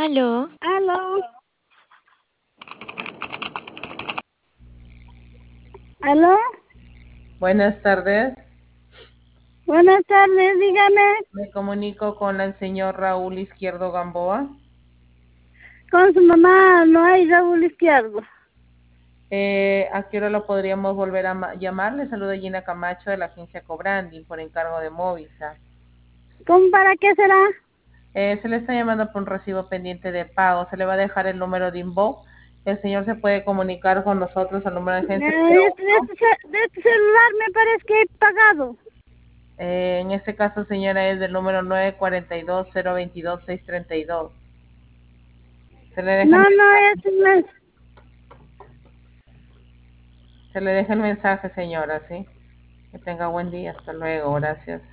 Aló, Aló, aló, Buenas tardes. buenas tardes, dígame, Me comunico con el señor Raúl Izquierdo Gamboa. con su mamá no hay Raúl Izquierdo. ¿A qué hora lo podríamos volver a llamar? Le saluda Gina Camacho de la agencia Cobranding por encargo de Movisa. ¿Cómo para qué será? Se le está llamando por un recibo pendiente de pago. Se le va a dejar el número de inbox. El señor se puede comunicar con nosotros al número de agencia número uno. De este celular me parece que he pagado. En este caso, señora, es del número 942-022-632. Se le deja No, el no, mensaje. no es. Se le deja el mensaje, señora, ¿sí? Que tenga buen día. Hasta luego. Gracias.